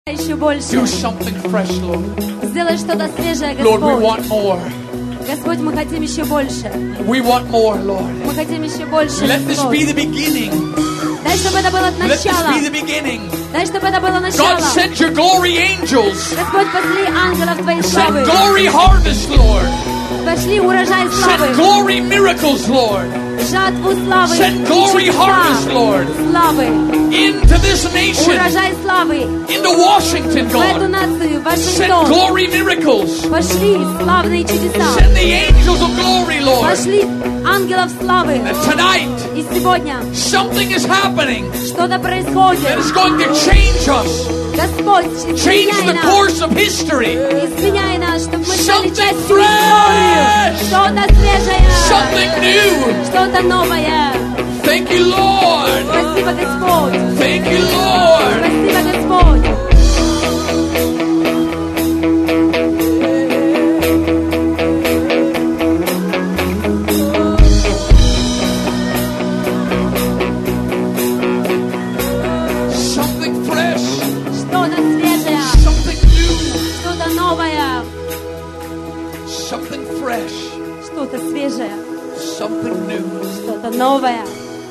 Еще больше. Do something fresh, Lord. Сделай что-то свежее, Lord, we Господь. want more. Господь, мы хотим еще больше. We want more, Lord. Мы хотим еще больше, Let this be Господь. the beginning. Дай, чтобы это было Let this начало. be the beginning. Дай, чтобы это было начало. God, send your glory angels. Господь, пошли ангелов Твоей Send славы. glory harvest, Lord. Пошли урожай Send славы. glory miracles, Lord. Жатву славы. Send и glory чудеса harvest, Lord. славы. Into this nation. Урожай славы. Into Washington, В эту God. нацию, в Send Вашингтон. glory miracles. Пошли славные чудеса. Send the angels of glory, Lord. Пошли ангелов славы. And tonight, И сегодня something is happening что-то that происходит. is going to change us. Господь, Change изменяй the нас. course of history. Изменяй нас, чтобы мы стали Something частью fresh. истории. Что-то свежее. Something new. Что-то новое. Thank you, Lord. Спасибо, Господь. Thank you, Lord. Спасибо, Господь. Something fresh. Что-то свежее. Something new. Что-то новое. Something fresh. Что-то свежее. Something new. Что-то новое.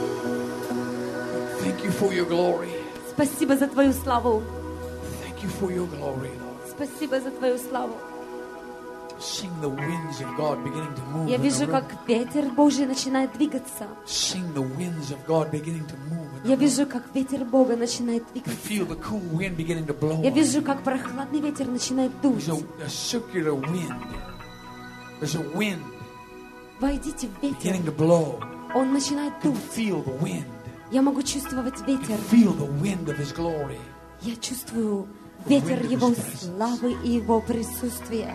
Thank you for your glory. Спасибо за Твою славу. Thank you for your glory, Lord. Спасибо за Твою славу. Sing the winds of God beginning to move. Я in the вижу, room. как ветер Божий начинает двигаться. Sing the winds of God beginning to move. in the Я room. вижу, как ветер Бога начинает двигаться. Feel the cool wind beginning to blow. Я вижу, как прохладный ветер начинает дуть. There's a circular wind. There's a wind Войдите в ветер. beginning to blow. Он начинает You can дуть. feel the wind. Я могу чувствовать ветер. Feel the wind of His glory. Я чувствую ветер Его славы и Его присутствия.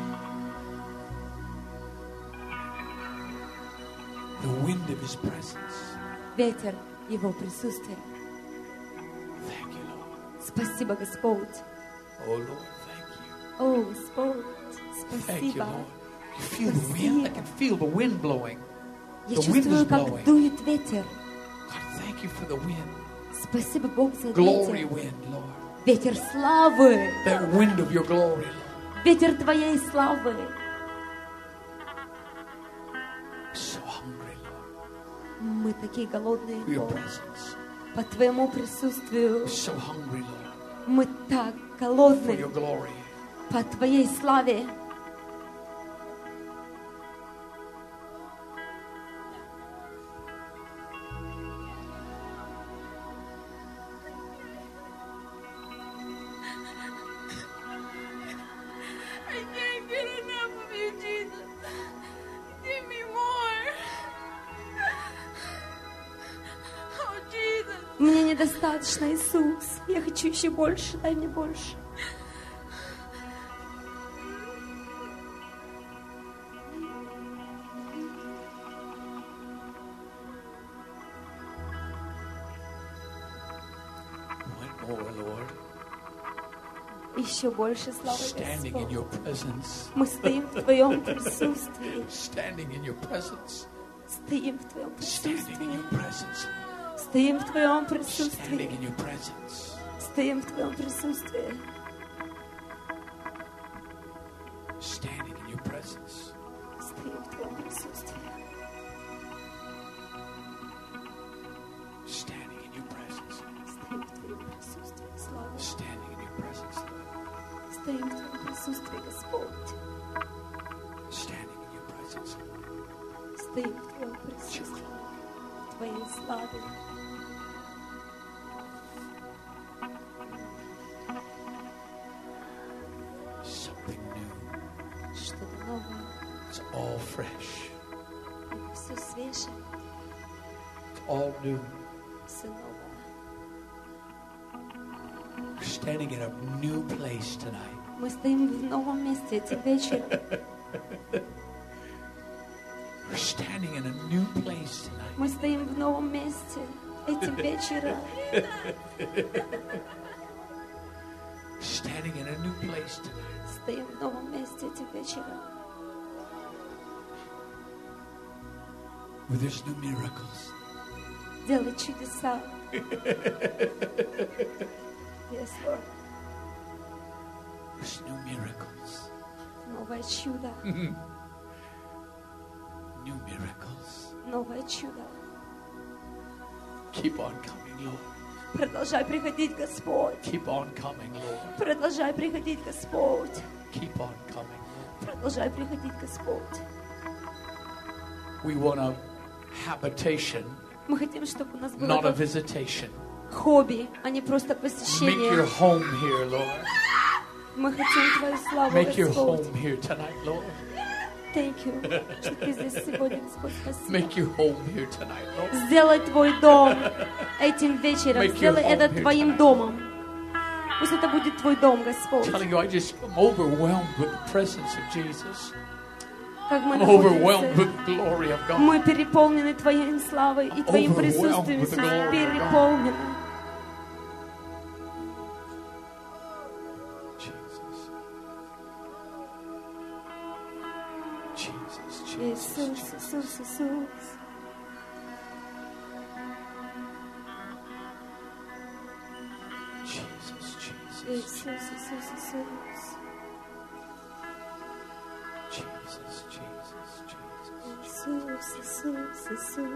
The wind of His presence. Ветер Его присутствия. Thank you, Lord. Спасибо, Господь. Oh, Lord, thank you. О, Господь, Thank you, спасибо. Lord. You feel the wind? I can feel the wind blowing. Я The wind чувствую, is как blowing. дует ветер. God, thank you for the wind. Спасибо, Бог, за Glory ветер. wind, Lord. Ветер славы. That wind of your glory, Lord. Ветер Твоей славы. So hungry, Lord, Мы такие голодные, for your Бог. presence. По Твоему присутствию. So hungry, Lord, Мы так for голодны your glory. по Твоей славе. I can't get enough of you, Jesus. Give me more. Oh, Jesus. Мне недостаточно, Иисус. Я хочу еще больше. Дай мне больше. Want more, Lord. Еще больше славы, Standing in Господь. your presence. Мы стоим в Твоем присутствии. Standing in your presence. Стоим в Твоем Standing in присутствии. your presence. Стоим в Твоем Standing присутствии. in your presence. Стоим в Твоем присутствии. Standing in your presence. Стоим в Твоем присутствии. Standing in your presence. Стоим в Твоем присутствии. Слава. Standing in your presence. Стоим в Твоем присутствии, Господь. Standing in your presence. Стоим в Твоем присутствии. В Твоей славе. Something new. Что-то новое. It's all fresh. Это все свежее. It's all new. Все новое. We're standing in a new place tonight. Мы стоим в новом месте этим вечером. We're standing in a new place tonight. Мы стоим в новом месте этим вечером. Standing in a new place tonight. Стоим в новом месте этим вечером. Where there's new miracles. Делай чудеса. Yes, Lord. There's new miracles. Новое чудо. New miracles. Новое чудо. Keep on coming, Lord. Продолжай приходить, Господь. Keep on coming, Lord. Продолжай приходить, Господь. Keep on coming, Lord. Продолжай приходить, Господь. We want a habitation, Мы хотим, чтобы у нас было not a только visitation. хобби, а не просто Make your посещение. home here, Lord. Мы хотим Твою славу, Make your Господь. home here tonight, Lord. Thank you, что Ты здесь сегодня, Господь, спасибо. Make your home here tonight, Lord. Сделай Твой дом этим вечером. Make your Сделай home это here Твоим tonight. домом. Пусть это будет Твой дом, Господь. Telling you, I just am overwhelmed with the presence of Jesus. Как мы I'm overwhelmed находимся, with the glory of God. мы переполнены Твоей славой и Твоим Overwhelmed присутствием. with the Иисус, glory of God. переполнены. Jesus, Иисус, Иисус, Иисус. Jesus, Jesus, Иисус, Иисус, Иисус. Jesus, Jesus, Jesus, Иисус, Иисус, Иисус.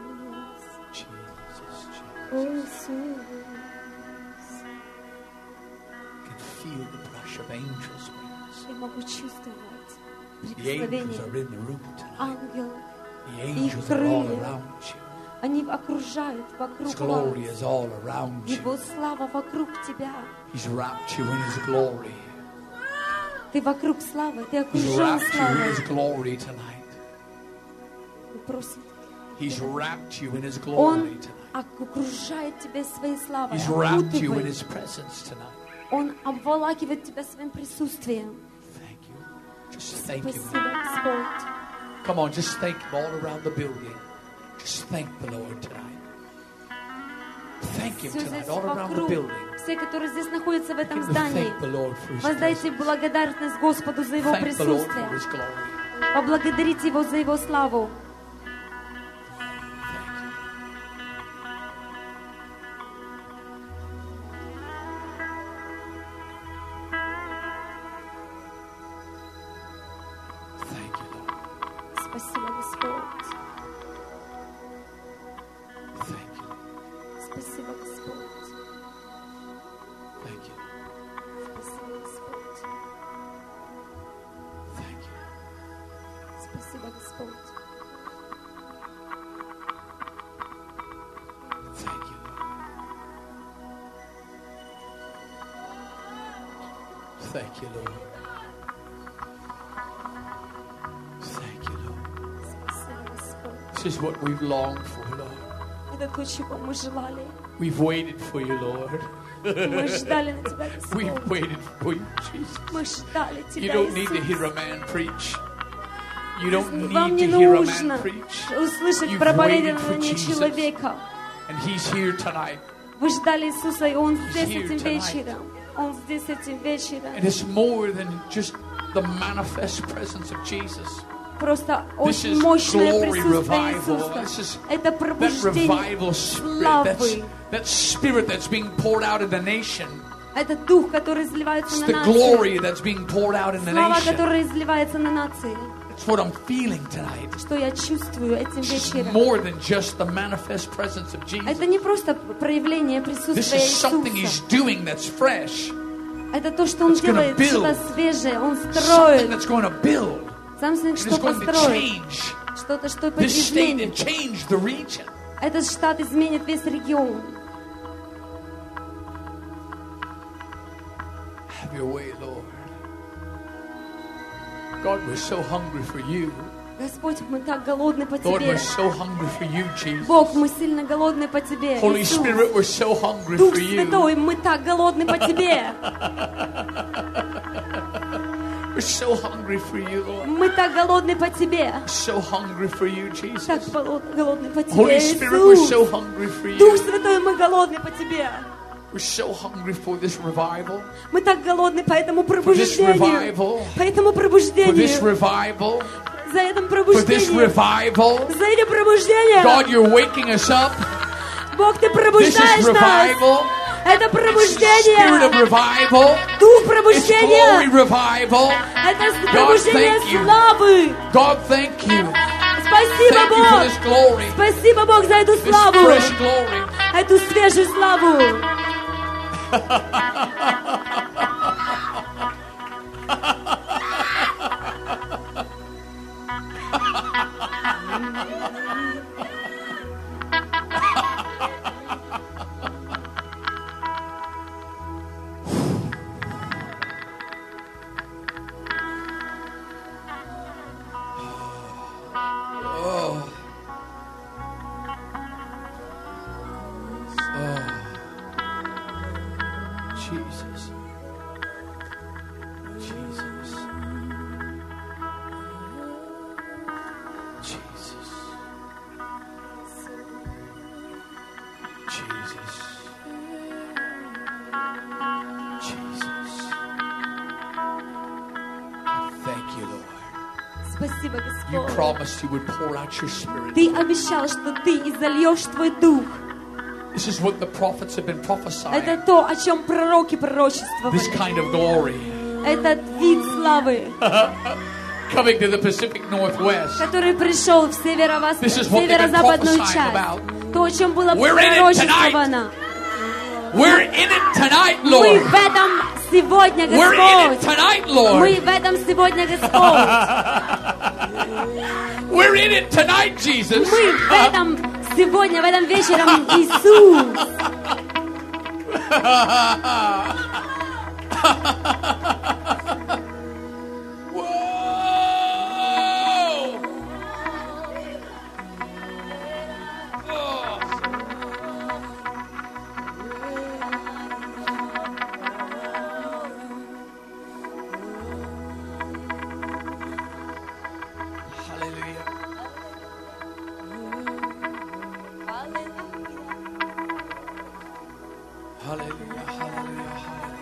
Jesus, О, Jesus. Иисус. Can feel the brush of angels' wings. Я могу чувствовать The angels прикосновение are in the room tonight. ангелов. The angels are all around you. Они окружают His вокруг glory вас. is all around you. Его слава вокруг тебя. He's wrapped you in His glory. Ты вокруг славы, ты He's окружен wrapped you in His славой. glory tonight. Он просит. He's wrapped you in His glory Он tonight. окружает тебя своей славой, He's wrapped you in окутывает. His presence tonight. Он обволакивает тебя своим присутствием. Thank you. Just thank Him. Спасибо, Господь. Come on, just thank Him all around the building. Just thank the Lord tonight. Thank Him Все tonight здесь all around the вокруг, building. все, которые здесь находятся в этом Begin to здании, thank the Lord for His воздайте presence. благодарность Господу за Его Thank the Lord for присутствие. His glory. Поблагодарите Его за Его славу. Thank you. Thank you, Lord. Спасибо, Господь. Thank you. Спасибо, Господь. Thank you. Спасибо, Господь. Thank you. Спасибо, Господь. Thank you, Lord. Thank you, Lord. Thank you, Lord. Спасибо, Господь. This is what we've longed for, Lord. Это то, чего мы желали. We've waited for you, Lord. Мы ждали на Тебя, We've Господь. waited for you, Jesus. Мы ждали You Тебя, don't need to hear Иисус. a man preach. You don't Вам need не to hear a нужно man preach. услышать You've проповедование waited for Jesus. человека. And He's here tonight. Вы ждали Иисуса, и Он здесь here этим tonight. вечером. Он здесь этим вечером. And it's more than just the manifest presence of Jesus. Просто This очень is мощное glory присутствие revival. This is Иисуса. Это that пробуждение revival spirit, славы. that spirit that's being poured out in the nation. Это дух, который изливается It's на the нацию. glory that's being poured out in the Слава, nation. которая изливается на нации. That's what I'm feeling tonight. Что я чувствую этим It's вечером. more than just the manifest presence of Jesus. Это не просто проявление This присутствия is something He's Иисуса. doing that's fresh. Это то, что Он It's gonna делает, build. что-то свежее. Он Something строит. that's going to build. Something, And что it's going to построит. change Что-то, что this state and изменит. change the region. Этот штат изменит весь регион. Have your way, Lord. God, we're so hungry for you. Господь, мы так голодны по Lord, Тебе. we're so hungry for you, Jesus. Бог, мы сильно голодны по Тебе. Holy Иисус. Spirit, we're so hungry Дух for you. Святой, мы так голодны по Тебе. We're so hungry for you, Lord. Мы так голодны по Тебе. So hungry for you, Jesus. Так голодны по Holy Тебе, Spirit, we're Иисус. so hungry for Дух you. Святой, мы голодны по Тебе. We're so hungry for this revival, Мы так голодны по этому for this пробуждению. revival, По этому for this пробуждению. revival, За этим for this пробуждением. revival. За этим пробуждением. God, you're waking us up. Бог, Ты This is пробуждаешь нас. revival. Это Spirit пробуждение. of revival. Дух It's glory пробуждения. revival. Это пробуждение thank you. славы. God, thank you. Спасибо, Thank you for Бог. this glory, Спасибо, Бог, за эту this славу. fresh glory. Эту свежую славу. Jesus. Jesus. Jesus. Jesus. Jesus. Thank you, Lord. Спасибо, You Господь. promised you would pour out your spirit. Ты обещал, что ты изольешь твой дух. This is what the prophets have been prophesying. Это то, о чем пророки пророчествовали. This kind of glory Этот вид славы, coming to the Pacific Northwest. который пришел в This is what they've been северо-западную prophesying часть. about. То, о чем было We're in it пророчествовано. We're in it tonight, Мы Lord. в этом сегодня, We're in it Господь. tonight, Мы Lord. в этом сегодня, Господь. We're in it tonight, Jesus. Мы в этом сегодня, в этом вечером, Иисус. Whoa! Hallelujah. Hallelujah, hallelujah,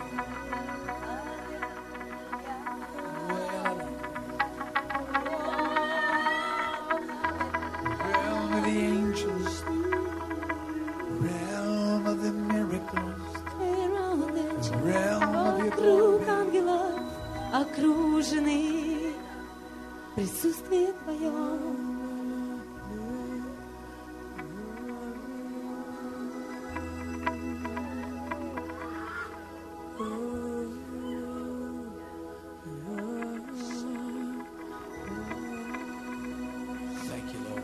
hallelujah. Realm of the angels, realm of the miracles, realm of your Вокруг glory. ангелов окружены присутствие Твое. Thank you, Lord.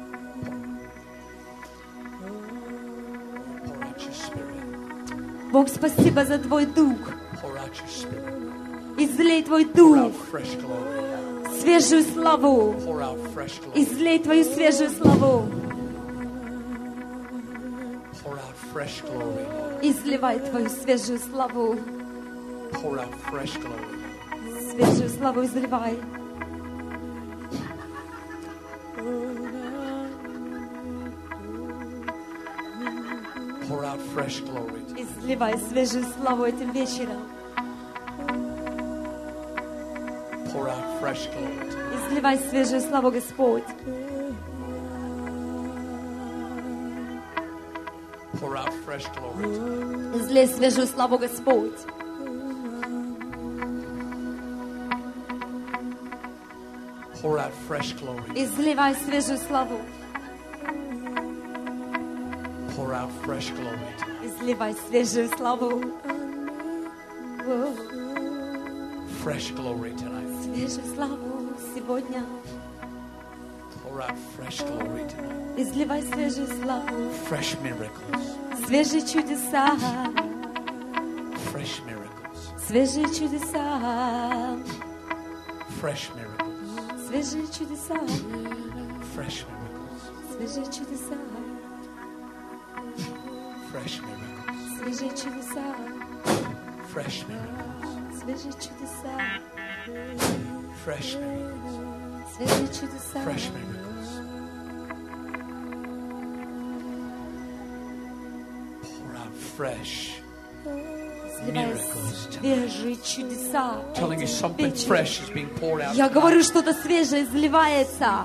Pour out your spirit. Бог, спасибо за Твой Дух. Pour out your spirit. Излей Твой Pour Дух, out fresh glory. свежую славу. Pour out fresh glory. Излей Твою свежую славу. Pour out fresh glory. Изливай Твою свежую славу. Pour out fresh glory. Свежую славу изливай. Pour out fresh glory. Изливай свежую славу этим вечером. Pour out fresh glory. Изливай свежую славу, Господь. Pour out fresh glory. Излей свежую славу, Господь. Pour out fresh glory. Изливай свежую славу. Pour out fresh glory. Изливай свежую славу. О, Fresh glory tonight. свежую славу сегодня. Pour out fresh glory tonight. Изливай свежую славу. Fresh miracles. Свежие чудеса. Fresh miracles. Свежие чудеса. Fresh miracles. Свежие чудеса. Fresh miracles. Свежие чудеса. Fresh miracles. Свежие чудеса. Fresh miracles. Свежие чудеса. Fresh miracles. Свежие чудеса. Fresh miracles. Pour out fresh. Изливай свежие чудеса. Telling you этим something вечером. fresh is being poured out. Я tonight. говорю, что-то свежее изливается.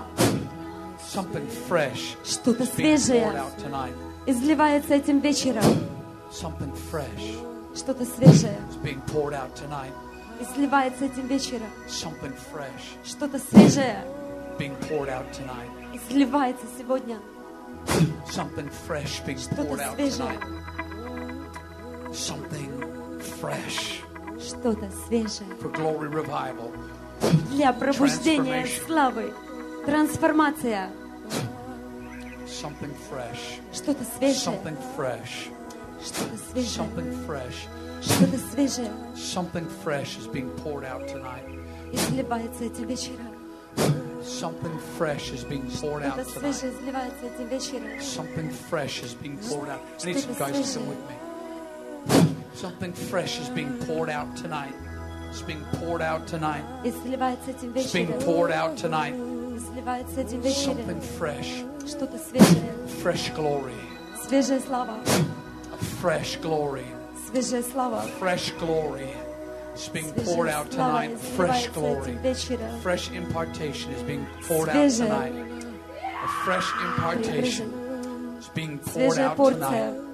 Something fresh Что-то is being poured свежее out tonight. изливается этим вечером. Something fresh Что-то свежее is being poured out tonight. изливается этим вечером. Something fresh Что-то свежее being poured out tonight. изливается сегодня. Something fresh being poured Что-то out свежее. tonight. Something fresh Что-то свежее. for glory revival. Для пробуждения Transformation. славы. Трансформация. Something fresh. Что-то свежее. Something fresh. Что-то свежее. Something fresh. Что-то свежее Something fresh is being poured out tonight. изливается этим вечером. Something fresh is being poured out Что-то tonight. свежее изливается этим вечером. Something fresh is being poured out. I need some guys to come with me. Something fresh is being poured out tonight. It's being poured out tonight. Изливается этим It's being вечером. poured out tonight. Изливается этим Something вечером. fresh. Что-то свежее. Fresh glory. Свежая слава. A fresh glory. Свежая слава. Fresh glory. It's being poured Свежая out слава tonight. Fresh изливается glory. этим вечером. Fresh impartation is being poured out Свежая. tonight. A fresh impartation is being poured Свежая out порция. tonight.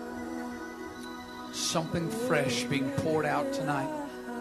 Something fresh being poured out tonight.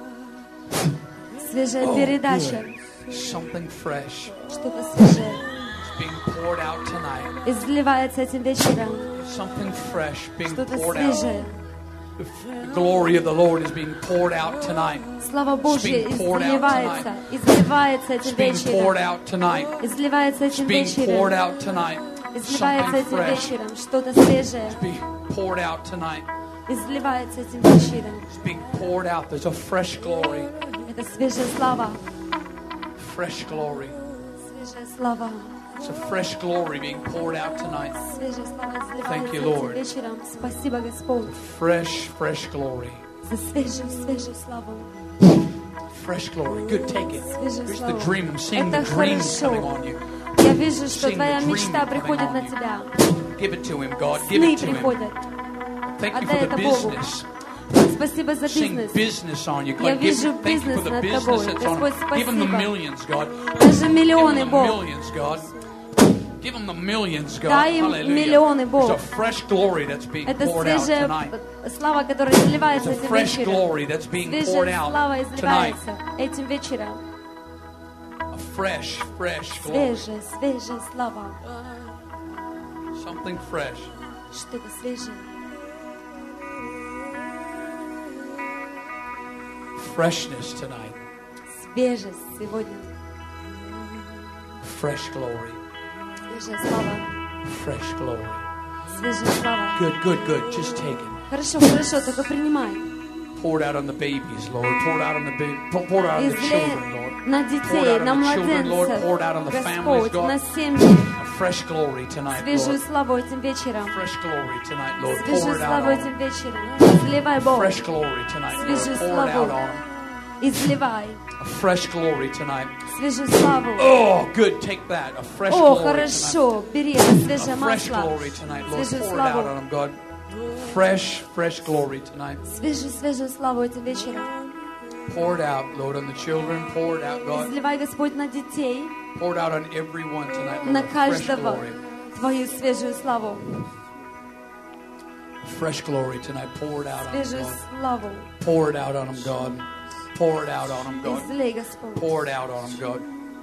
Свежая Oh, передача. good. Something fresh Что-то свежее is being poured out tonight. изливается этим вечером. Something fresh being Что-то poured out. свежее. The glory of the Lord is being poured out tonight. Слава Божья being poured out изливается. Изливается It's этим being poured вечером. out tonight. Изливается It's этим being poured вечером. out tonight. Изливается Something этим fresh вечером. Что-то свежее is being poured out tonight. изливается этим вечером. It's being poured out. There's a fresh glory. Это свежая слава. Fresh glory. Свежая слава. It's a fresh glory being poured out tonight. Свежая слава Thank you, изливается Lord. этим вечером. Спасибо, Господь, Fresh, fresh glory. за свежую славу. Fresh glory. Good, take it. Свежая Here's the слава. dream. I'm seeing the Это dream хорошо. coming on you. Я вижу, что Seeing твоя the dream мечта coming приходит on на you. тебя. Give it to him, God. Give Сны it to him. приходят. Thank you Отдай for the это Богу. business. Спасибо за Seeing бизнес. business on you. Я God, вижу thank you for бизнес the над business тобой. that's on. Господь, Give them the спасибо. millions, God. Даже Give миллионы, them the Бог. millions, God. Give them the millions, God. Дай им Hallelujah. миллионы, Бог. There's a fresh glory that's being Это poured out свежая tonight. слава, которая изливается There's a этим fresh вечером. glory that's being poured Свежая out слава tonight. изливается этим вечером. A fresh, fresh glory. Свежая слава. Something fresh. Что-то свежее. Freshness tonight. Свежесть сегодня. Fresh glory. Свежая слава. Fresh glory. Свежая слава. Good, good, good. Just take it. Хорошо, хорошо, только принимай. Pour it out on the babies, Lord. Pour it out on the pour it out on the children, Lord. На Pour it детей, out на on the children, Lord. младенцев, Pour it out on the families, Господь, на God. семьи. A fresh glory tonight, Свежую Lord. славу этим вечером. Fresh glory tonight, Lord. Pour Свежую it out славу on them. этим вечером. Изливай, Бог. Fresh glory tonight, Lord. Свежую Pour it out славу. on them. Изливай. A fresh glory tonight. Свежую славу. Oh, good. Take that. A fresh О, glory tonight. хорошо. Бери это свежее A fresh масло. glory tonight, Lord. Свежую Pour it out славу. on them, God. Fresh, fresh glory tonight. Свежую славу этим вечером. Pour it out, Lord, on the children. Pour it out, God. Изливай, Господь, на детей, Pour it out on everyone tonight, Lord. на A fresh каждого glory. Твою свежую славу. Fresh glory tonight. Pour it out on them, Свежую God. славу. Pour it out on them, God. Pour it out on them, God. Излей, Господь. Pour it out on them, God.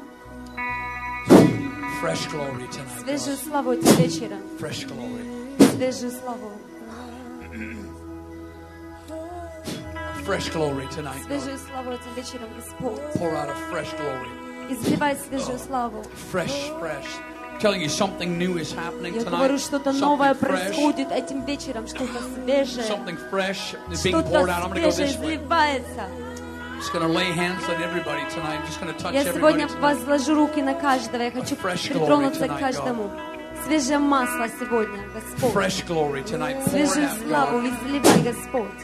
Fresh glory tonight, Свежую God. славу этим вечером. Fresh glory. Свежую славу. Fresh glory tonight, God. Свежую славу этим вечером, Господь. Pour out a fresh glory. Изливай свежую славу. Fresh, fresh. I'm telling you, something new is happening Я говорю, tonight. что-то новое Something fresh. происходит этим вечером, что-то свежее. Something fresh is being poured out. I'm Что-то going to go свежее this way. изливается. I'm just going to lay hands on everybody tonight. I'm just going to touch Я everybody сегодня tonight. возложу руки на каждого. Я хочу fresh glory притронуться tonight, к каждому. Свежее масло сегодня, Господь. Fresh glory tonight. Pour it Свежую out, славу God. изливай, Господь.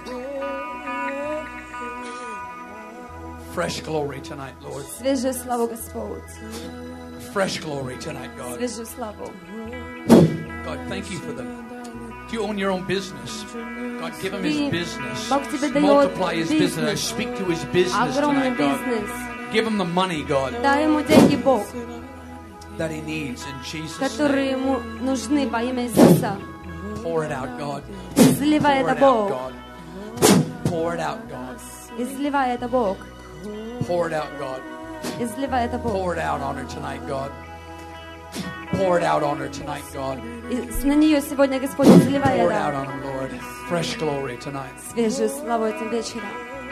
Fresh glory tonight, Lord. Свежую славу, Господь. Fresh glory tonight, God. Свежую славу. God, thank you for them. If you own your own business, God, give him his Ты- business. Бог тебе дает Multiply his business. I бизнес. speak to his business Огромный tonight, God. бизнес. Give him the money, God, Дай ему деньги, Бог, that he needs in Jesus' которые name. ему нужны во имя Иисуса. Pour it out, God. Изливай это, it out, Бог. God. Pour it out, God. Изливай это, Бог. Pour it out, God. Изливай это, Бог. Pour it out on her tonight, God. Pour it out on her tonight, God. И на нее сегодня, Господь, изливай Pour it out это. on her, Lord. Fresh glory tonight. Свежую славу этим вечером.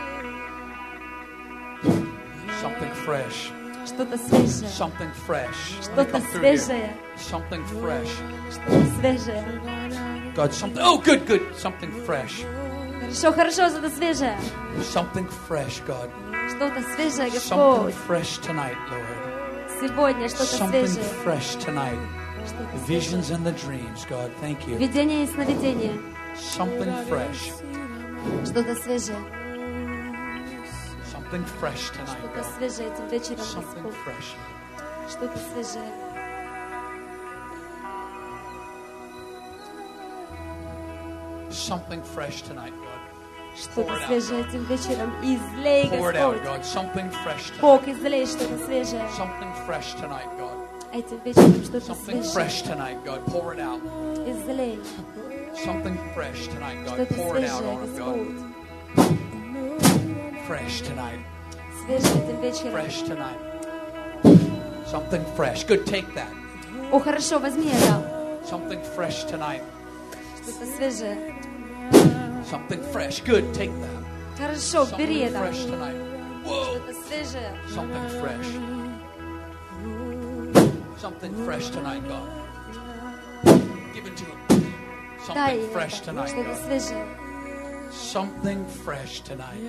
Something fresh. Что-то свежее. Something fresh. Let me Что-то come through here. свежее. Something fresh. Что-то свежее. God, something. Oh, good, good. Something fresh. Хорошо, хорошо, что-то свежее. Something fresh, God. Что-то свежее, Something Господь. fresh tonight, Lord. Сегодня что-то Something свежее. fresh tonight. Что-то The свежее. visions and the dreams, God. Thank you. Видение и сновидение. Something fresh. Что-то свежее. Something fresh tonight, Что-то God. свежее этим вечером, Something Господь. fresh. Что-то свежее. Something fresh tonight, God. Что-то Pour it out, свежее этим вечером. Излей, Pour it out, Господь. God. Something fresh tonight. Бог, излей что-то свежее. Something fresh tonight, God. Этим вечером что-то Something свежее. fresh tonight, God. Pour it out. Излей Something fresh tonight, God. что-то Pour it out свежее, on us, God. Господь. Fresh tonight. Свежее этим вечером. Fresh tonight. Something fresh. Good, take that. О, хорошо, возьми это. Something fresh tonight. Что-то свежее. Something fresh. Good, take that. Хорошо, бери Something это. fresh tonight. Whoa. Что-то свежее. Something fresh. Something fresh tonight, God. Give it to him. Дай Something fresh это. tonight, Что-то God. свежее. Something fresh tonight.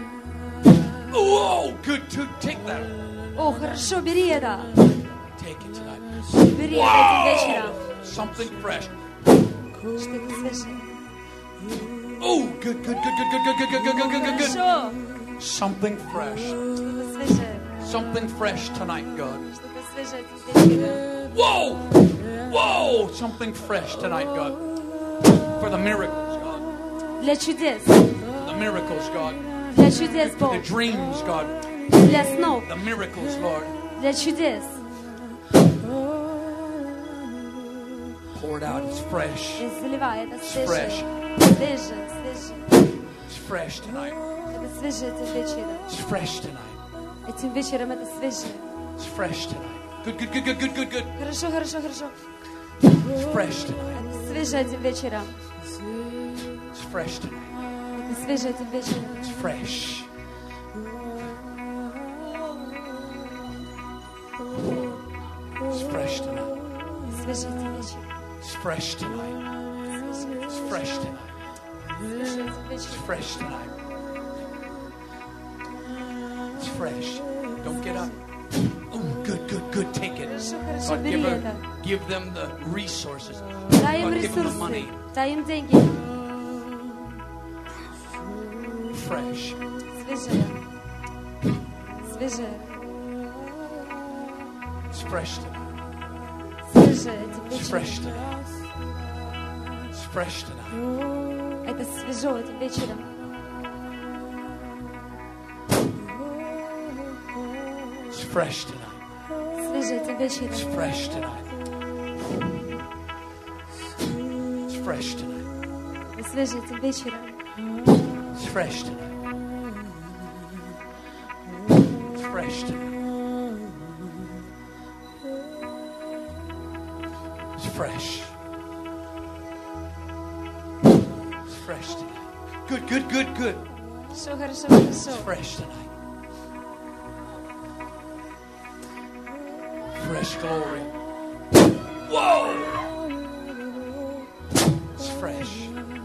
Whoa, good, good. Take that. О, хорошо, бери это. Take it tonight. Бери это этим вечером. Something fresh. Что-то свежее. Oh, good, good, good, good, good, good, good, good, good, good, good, good. Хорошо. Something fresh. Что-то свежее. Something fresh tonight, God. Что-то свежее этим вечером. Whoa! Whoa! Something fresh tonight, God. For the miracles, God. Для чудес. The miracles, God. Для чудес, The Бог. dreams, God. Для снов. The miracles, Lord. Для чудес. Pour it out. It's fresh. Заливай, это It's свежее. fresh. Свежее, свежее. It's fresh tonight. Это свежее этим вечером. It's fresh tonight. Этим вечером это свежее. It's fresh tonight. Good, good, good, good, good, good, good. Хорошо, хорошо, хорошо. It's fresh tonight. Это свежее этим вечером. It's fresh tonight. Это свежее этим вечером. It's fresh. It's fresh tonight. Свежее этим вечером. It's fresh tonight. It's fresh tonight. Свежее этим It's вечером. fresh tonight. It's fresh. Don't get up. Oh, good, good, good. Take it. Хорошо, хорошо, God, бери это. give them the resources. Дай им God, give them the ресурсы. money. Дай им деньги. Fresh. Свежее. Свежее. It's fresh tonight. Свежее этим It's вечером. fresh tonight. It's fresh tonight. Это свежо этим вечером. It's fresh tonight. Свежее этим вечером. It's fresh tonight. It's fresh tonight. Это свежее этим вечером. It's fresh tonight. It's fresh tonight. It's fresh. It's fresh tonight. Good, good, good, good. Хорошо, хорошо, хорошо. It's fresh tonight. Fresh glory. Whoa! It's fresh.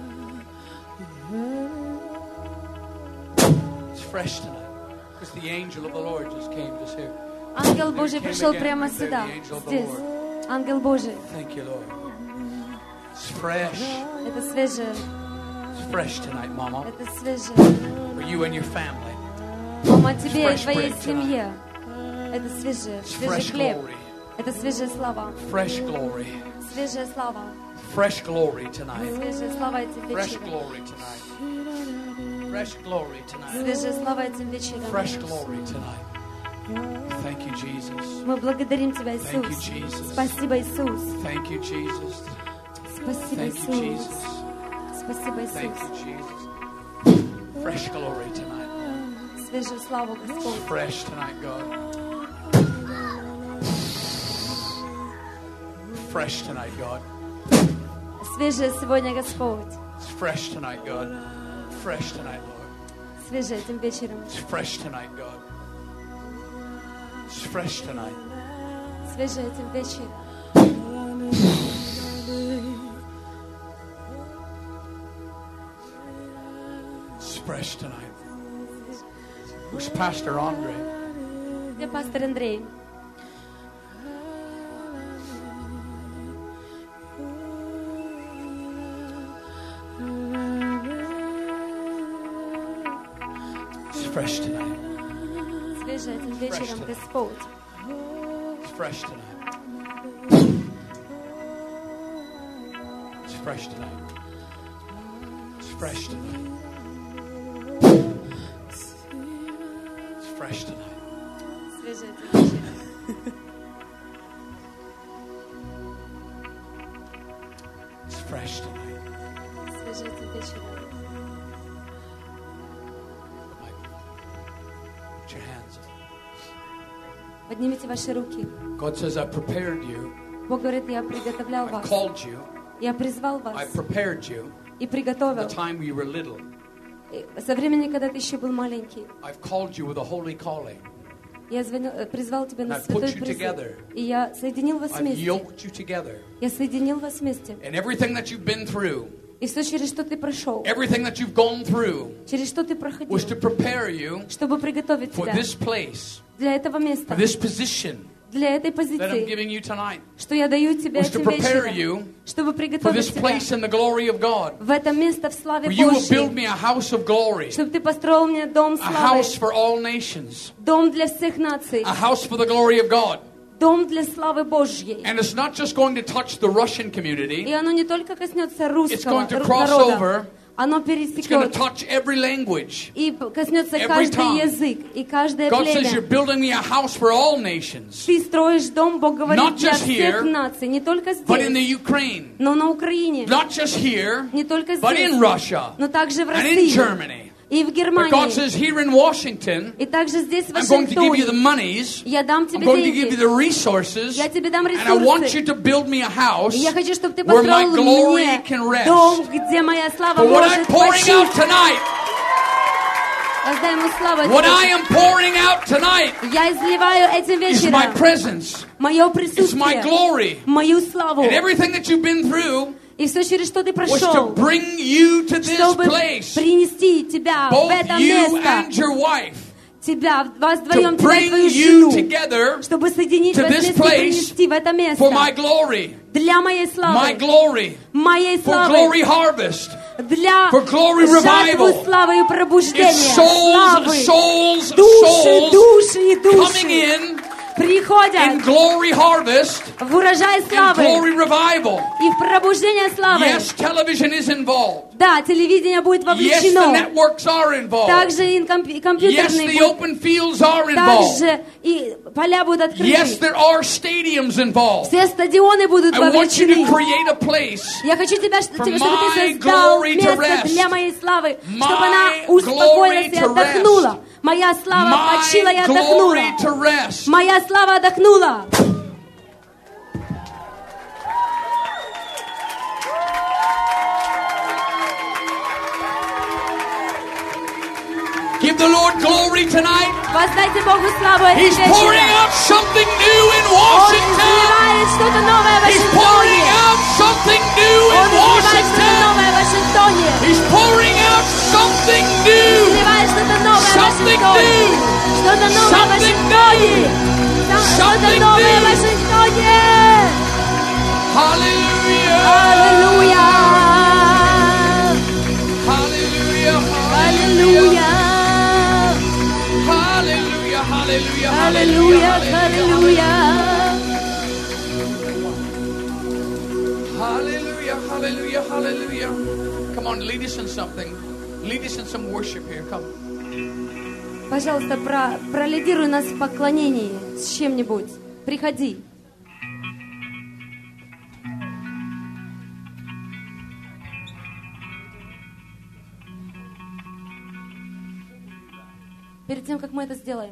It's fresh tonight. Because the angel of the Lord just came just here. Ангел Божий пришел прямо сюда, здесь. Ангел Божий. Thank you, Lord. It's fresh. Это свежее. It's fresh tonight, Mama. Это свежее. For you and your family. Мама, тебе и Fresh твоей bread семье. Это свежее. It's Свежий fresh хлеб. glory. Это свежая слава. Fresh glory. Свежая слава. Fresh glory tonight. Свежая слава этим Fresh вечером. glory tonight. Fresh glory tonight. Свежая слава этим вечером. Fresh glory tonight. Thank you, Jesus. Мы благодарим Тебя, Thank you, Иисус. Jesus. Спасибо, Иисус. Thank you, Jesus. Спасибо, Thank you, Иисус. Jesus. Спасибо, Thank Иисус. you, Jesus. Fresh glory tonight. Свежую славу, Господь. Fresh tonight, God. Fresh tonight, God. Свежее сегодня, Господь. It's fresh tonight, God. Fresh tonight, Lord. Свежее этим вечером. It's fresh tonight, God. It's fresh tonight. Свежее этим вечером. It's fresh tonight. Who's Pastor Andre? Где пастор Андрей? It's fresh tonight. Свежее этим вечером, Господь. It's fresh tonight. It's fresh tonight. It's fresh tonight. It's fresh tonight. Свежее этим вечером. It's fresh tonight. Свежее этим вечером. Put your hands up. Поднимите ваши руки. God says, I prepared you. Бог говорит, я приготовлял I вас. called you. Я призвал I вас prepared you и the приготовил. time you were little. Со времени, когда ты еще был маленький. I've called you with a holy calling. Я призвал тебя на I've святой put you призыв. together. И я соединил вас I've вместе. yoked you together. Я соединил вас вместе. And everything that you've been through, И все, через что ты прошел, everything that you've gone through, через что ты was to проходил, prepare you чтобы приготовить for тебя this place, для этого места, for this position для этой that I'm позиции, giving you tonight, что я даю тебе was to этим prepare вечером, you чтобы for приготовить this тебя place in the glory of God. в это место в славе Where you will build Божьей, me a house of glory, чтобы ты построил мне дом a славы, house for all nations, дом для всех наций, a house for the glory of God. дом для славы Божьей. And it's not just going to touch the Russian community, И оно не только коснется it's русского going to cross народа, over, оно it's going to пересекет touch every language. и коснется every каждый tongue. язык и каждое God says, you're племя. building me a house for all nations, Ты строишь дом, Бог говорит, Not для just here, всех наций, не только but in the здесь, Ukraine. но на Украине, Not just here, не только but in здесь, Russia но также в and in России Germany. и в But God Германии, says, here in Washington, и также здесь, в I'm going to give you the Вашингтоне. monies, Я дам I'm тебе going to give you деньги, the resources, я тебе дам and I want you ресурсы. to build me a house И я хочу, чтобы ты where my построил glory мне can rest. дом, где моя слава But what I'm может pouring out почить. tonight, Воздай ему славу. what I am pouring out tonight Я изливаю этим is my вечером presence, мое it's my присутствие, glory, мою славу. and everything that you've been through И все, через что ты was to прошел, bring you to this чтобы place, принести тебя в both это you место, and your wife, тебя, вас to вдвоем, тебя и bring твою you жену, together чтобы соединить to вас this вместе и place принести в это for my место glory, для моей my славы, glory, моей for славы, glory harvest, для for glory жатвы revival. славы и пробуждения, It's souls, славы, souls, души, souls души и coming души in приходят glory harvest в урожай and славы glory revival. и в пробуждение славы. Yes, television is involved. Да, телевидение будет Yes, the вовлечено. networks are involved. Также и Yes, компьютерные the будут. open fields are involved. Также и поля будут Yes, открыты. there are stadiums involved. Все стадионы будут I want you to вовлечены. create a place Я хочу тебя, for чтобы ты my создал glory to место rest. для моей славы, My чтобы она glory успокоилась и to отдохнула. Моя слава почила и my отдохнула. glory to rest. Моя слава отдохнула. Give the Lord glory tonight. Воздайте Богу славу этим He's pouring вечером. out something new in Он Washington. изливает что-то новое в He's pouring Вашингтоне. out something new Он in изливает что-то Washington. новое в Вашингтоне. He's pouring out something new. Изливает что-то новое в Something Вашингтоне. new. Что-то новое в Something Вашингтоне. Что-то Something новое в new. Вашингтоне. Hallelujah. Аллилуйя. Hallelujah. Аллилуйя. Hallelujah. Hallelujah. Аллилуйя. Аллилуйя. Hallelujah. Hallelujah. Hallelujah. Come on, lead us in something. Lead us in some worship here. Come. Пожалуйста, пролидируй нас в поклонении с чем-нибудь. Приходи. тем, как мы это сделаем,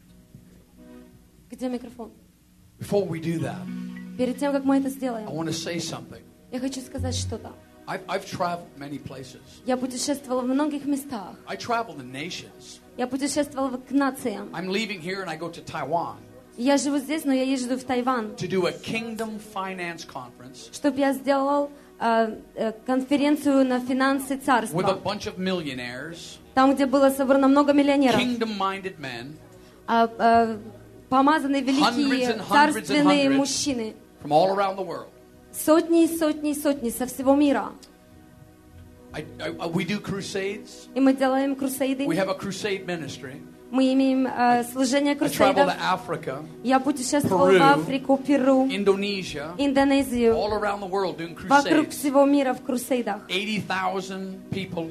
где микрофон? Before we do that, Перед тем, как мы это I сделаем, want to say something. я хочу сказать что-то. I've traveled many places. Я путешествовала в многих местах. I travel the nations. Я путешествовала к нациям. I'm leaving here and I go to Taiwan Я живу здесь, но я езжу в Тайвань, to do a Kingdom Finance Conference чтобы я сделал конференцию на финансы with a царства. bunch of millionaires, Там, где было собрано много миллионеров. kingdom-minded men Помазанные великие Hundreds and царственные hundreds мужчины. from all around the world. Сотни и сотни и сотни со всего мира. We do crusades. И мы делаем крусейды. We have a crusade ministry. Мы имеем служение I travel крусейдов. to Africa, Я путешествовала Peru, в Африку, Перу, Indonesia, Индонезию, all around the world doing вокруг crusades. всего мира в крусейдах. 80,000 people,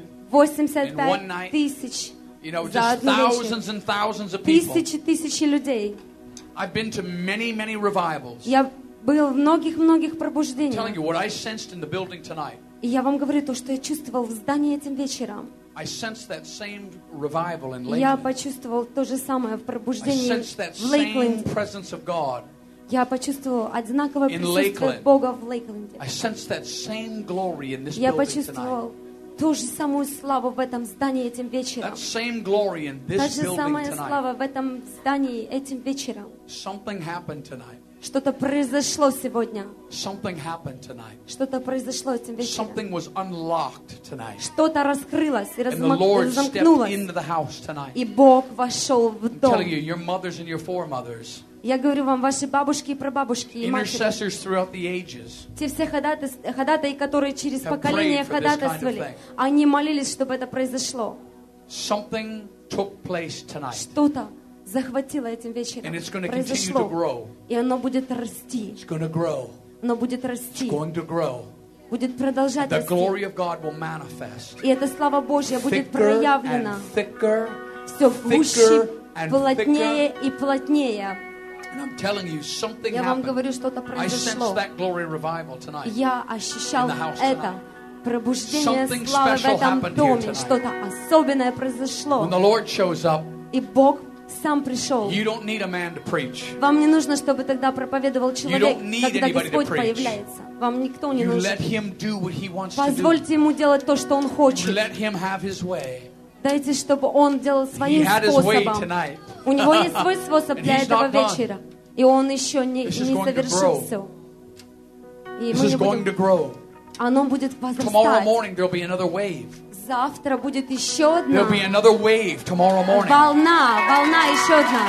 85 тысяч you know, за just одну вечер. thousands and thousands of people. Тысячи людей. I've been to many revivals. Я был в многих I'm telling пробуждениях. you what I sensed in the building tonight. И я вам говорю то, что я чувствовал в здании этим вечером. I sensed that same revival in Я Lakeland. почувствовал то же самое в I пробуждении sensed that в same Лейкленде. presence of God. Я почувствовал одинаковое In присутствие Lakeland. Бога в Лейкленде. I sensed that same glory in this Я building tonight. почувствовал ту же самую славу в этом здании этим вечером. That same glory in Та this же building самая tonight. слава в этом здании этим вечером. Something happened tonight. Что-то произошло сегодня. Something happened tonight. Что-то произошло этим вечером. Something was unlocked tonight. Что-то раскрылось и And the Lord stepped разомкнулось. into the house tonight. И Бог вошел в I'm дом. telling you, your mothers and your foremothers, Я говорю вам, ваши бабушки и прабабушки и матери, intercessors throughout the ages, те все ходатаи, которые через have поколения prayed for this kind of ходатайствовали, thing. они молились, чтобы это произошло. something took place tonight. Что-то захватило этим вечером. And it's going to continue to Произошло. grow. И оно будет расти. It's going to grow. Оно будет расти. Going to grow. Будет продолжать The расти. glory of God will manifest. И эта слава Божья будет Thicker проявлена and thicker. все гуще, and плотнее и плотнее. And I'm telling you, something Я вам happened. говорю, что-то I sensed произошло. that glory revival tonight. Я ощущал in the house это tonight. пробуждение Something славы в special этом happened here доме. tonight. Что-то особенное произошло. When the Lord shows up, И Бог сам пришел. you don't need a man to preach. Вам не нужно, чтобы тогда проповедовал человек, don't need когда anybody to Господь preach. появляется. Вам никто не You нужен. let him do what he wants to do. Позвольте ему делать то, что он You хочет. let him have his way. Дайте, чтобы он делал He своим had his way способом. tonight. У него есть свой способ And для he's этого not done. вечера. И он еще не This is going to совершил grow. все. И This мы is не going будем... to grow. Оно будет Tomorrow возрастать. morning there'll be another wave. Завтра будет еще одна There'll be another wave tomorrow morning. волна еще одна.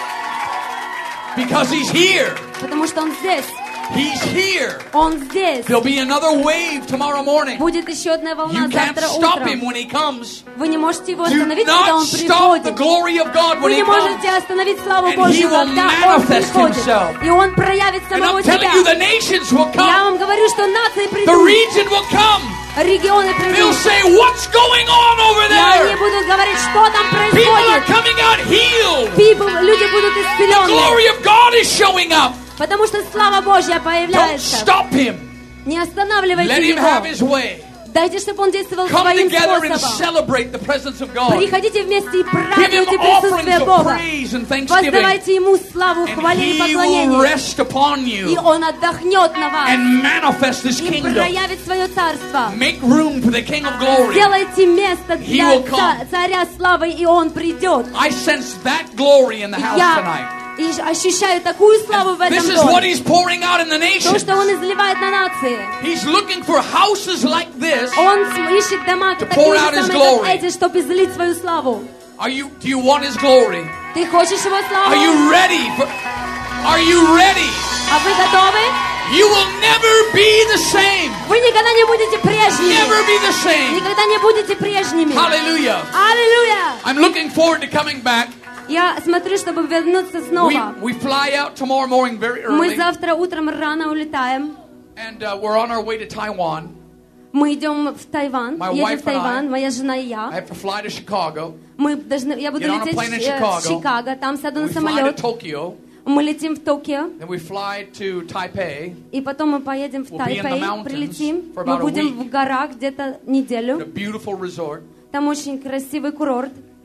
Because he's here. Потому что он здесь. He's here. Он здесь. There'll be another wave tomorrow morning. Будет еще одна волна You can't завтра stop him утром. when he comes. Вы не можете его Do остановить, когда not он stop the приходит. glory of God when Вы he не comes. можете остановить славу And Божью, he will когда он manifest приходит. himself. И он проявит And самого I'm telling you, себя. the nations will Я come. вам говорю, что нации The придут, region will come. регионы They'll придут. say, what's going on over И они there? будут говорить, что там People are происходит. coming out healed. Люди будут The исцелены, glory of God is showing up. потому что слава Божья Don't появляется. stop him. Не Let останавливайте him have его. his way. Дайте, чтобы он действовал Come своим together and способом. celebrate the presence of God. Приходите вместе и Give him празднуйте offerings присутствие of Бога. praise and thanksgiving. Воздавайте Ему славу, And хвале и he will поклонение. rest upon И you Он отдохнет на вас. and manifest his И kingdom. проявит свое царство. Make room for the King of Glory. Сделайте место He для will come. царя славы, и Он придет. I sense that glory in the house Я tonight. ощущаю такую славу в этом This is what доме. he's pouring out in the То, nation. что Он изливает на нации. He's looking for houses like this. Он ищет дома To такие pour же out his самые, glory. как эти, чтобы излить свою славу. Do you want his glory? Ты хочешь Его славу? Are you ready? Are you ready? А вы готовы? You will never be the same. Вы никогда не будете прежними. Never be the same. Никогда не будете прежними. Hallelujah. Аллилуйя! I'm looking forward to coming back. Я смотрю, чтобы вернуться снова. We fly out tomorrow morning very Мы early. завтра утром рано улетаем. And we're on our way to Taiwan. Мы идем в Тайвань. My Едем wife в Тайвань, and моя жена и I я. have to fly to Chicago. Я буду Get on a лететь plane in в Chicago. Чикаго. Там сяду We на fly to самолет. Tokyo. Мы летим в Токио. Then we fly to Taipei. И потом мы поедем в We'll be in the Тайпей. mountains Прилетим. for Мы about a будем week. в горах где-то A неделю. beautiful resort. Там очень красивый курорт.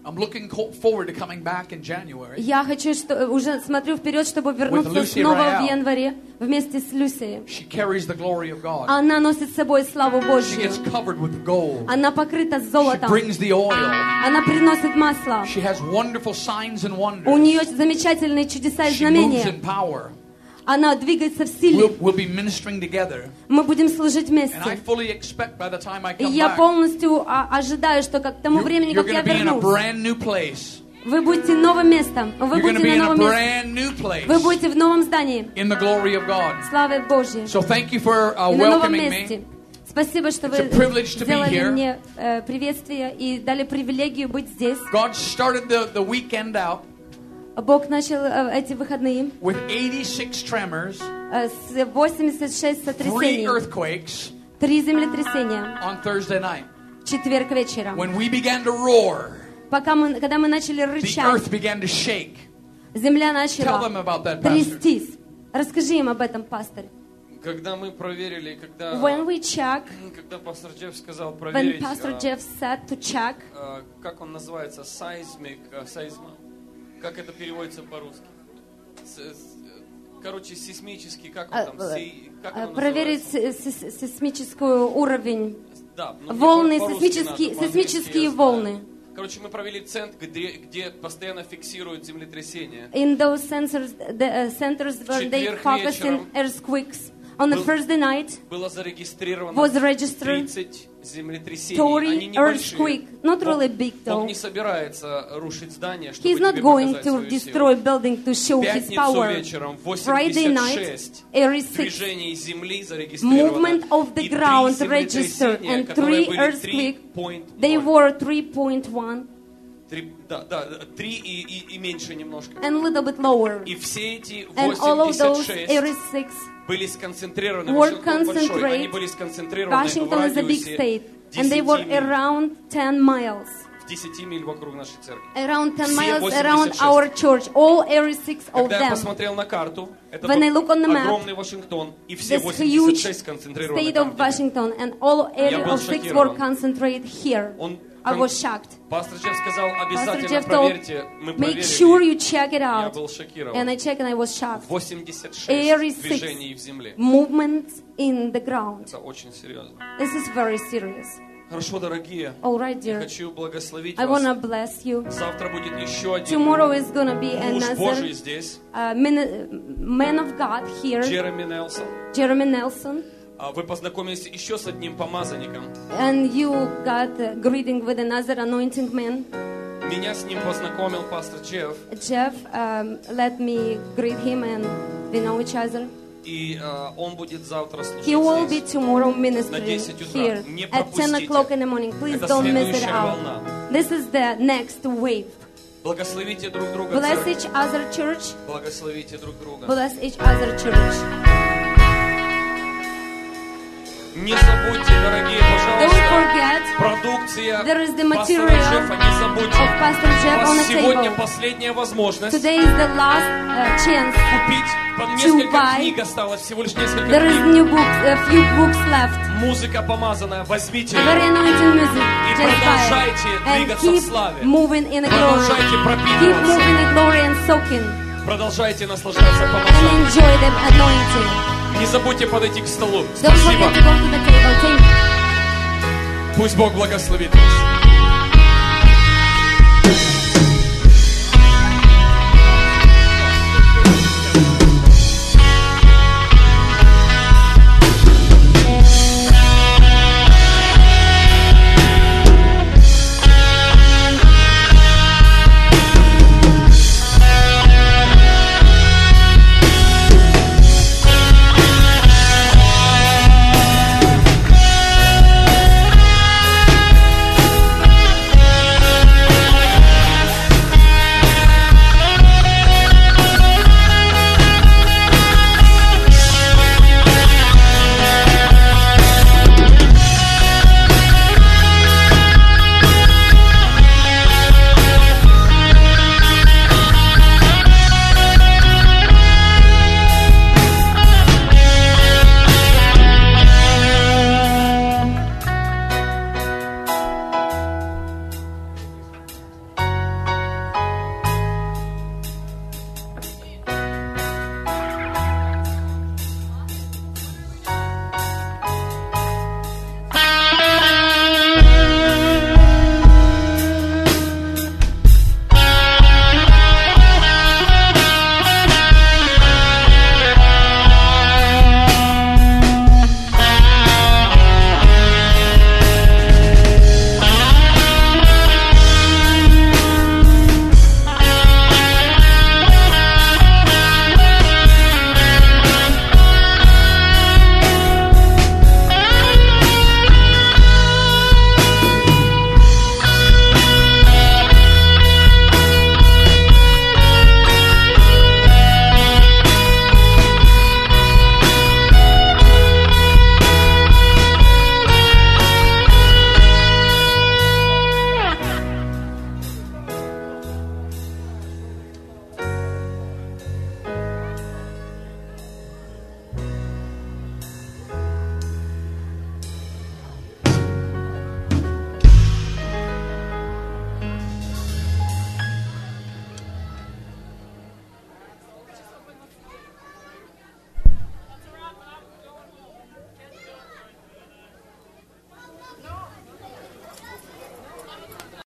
I'm looking forward to coming back in January Я хочу, уже смотрю вперед, чтобы вернуться Lucy снова Royale. в январе вместе с Люсией. She carries the glory of God. Она носит с собой славу She Божью. gets covered with gold. Она покрыта She золотом. brings the oil. Она приносит масло. She has wonderful signs and wonders. У нее замечательные чудеса и She moves знамения. in power. Она двигается в силе. We'll be ministering together. Мы будем служить And I вместе. fully expect by the time I И come я back, полностью ожидаю, что к тому времени, you're как going я to be in a вернусь, brand new place. вы будете новым местом. Вы You're going to будете be in на a новом месте. brand new place Вы будете в новом здании. in the glory of God. Славы Божьей. So thank you for И на новом welcoming месте. me. Спасибо, что вы It's a privilege to be сделали here. мне приветствие и дали привилегию быть здесь. God started the weekend out Бог начал эти выходные with 86 tremors, с 86 3 сотрясений, earthquakes 3 землетрясения on Thursday night. в четверг вечером. When we began to roar, Когда мы начали the рычать, earth began to shake. земля Tell them начала about that, Pastor. трястись. Расскажи им об этом, пастор. Когда мы проверили, When we check, когда пастор Джефф сказал when проверить, Pastor Jeff said to check, как он называется, сейзма, как это переводится по-русски? Короче, сейсмический, как он там, как он проверить называется? сейсмический уровень, Да, ну, мне волны, по-русски надо, по-английски сейсмические я знаю. волны. Короче, мы провели центр, где постоянно фиксируют землетрясения. In those centers where they четверг focus in вечером earthquakes. On the был- Thursday night, Было зарегистрировано was registered 30 землетрясений. Они 30 небольшие. earthquake, not really big Бог though. не собирается рушить здание, чтобы He's not тебе going показать to свою destroy силу. building to show В his пятницу power. вечером Friday night, 86 86 движений земли зарегистрировано. movement of the И 3 ground землетрясения, registered and которые 3 были earthquake. 3.0. They were 3.1 3 и меньше немножко. and a little bit lower. И все эти And all of those 86 86, были сконцентрированы. were Вашингтон большой, concentrated. они были сконцентрированы в Washington is a big радиусе state, and they were 10 миль. around 10 miles. В 10 миль вокруг нашей церкви. Around 10 Все miles 86. around our church, all 86 of Когда я them. посмотрел на карту, это When I look on the map, огромный Вашингтон, и все This huge 86 сконцентрированы state там, of где мы. Washington and all area был of 6 were шокирован. concentrated here. I was shocked. Пастор Джефф сказал, Pastor обязательно Jeff told, проверьте. Мы make sure проверили. you check it Я out. был And шокирован. I checked and I was shocked. 86 86 движений в земле. Movements in the ground. Это очень серьезно. This is very serious. Хорошо, дорогие. All right, Я dear. хочу благословить I want to вас. bless you. Завтра будет еще один Tomorrow is going to be муж Божий another здесь. man of God here, Джереми Нелсон. Jeremy Nelson. Вы познакомились еще с одним помазанником. And you got a greeting with another anointing man. Меня с ним познакомил пастор Джефф. Jeff let me greet him and we know each other. И он будет завтра He will be служить здесь. tomorrow На ministering 10 утра. here Не at 10 пропустите. o'clock in the morning. Please Это don't miss it следующая out. волна. This is the next wave. Благословите друг друга, Bless церковь. each other church. Благословите друг друга. Bless each other church. Не забудьте, дорогие, Don't пожалуйста, forget, продукция there is the пастора material Джеффа, не забудьте. of Pastor У Jeff on вас the сегодня table. последняя возможность Today is the last chance. купить. Несколько buy. книг осталось, всего лишь несколько There is книг. new books, a few books left. Музыка помазанная, возьмите Very ее. anointing music. И Just buy it. продолжайте And двигаться в keep славе. moving in the glory. Продолжайте Keep пропитываться. moving in the glory and soaking. Продолжайте наслаждаться And помазанием. enjoy the anointing. Не забудьте подойти к столу. Don't Спасибо. forget to go to the table. Пусть Бог благословит вас.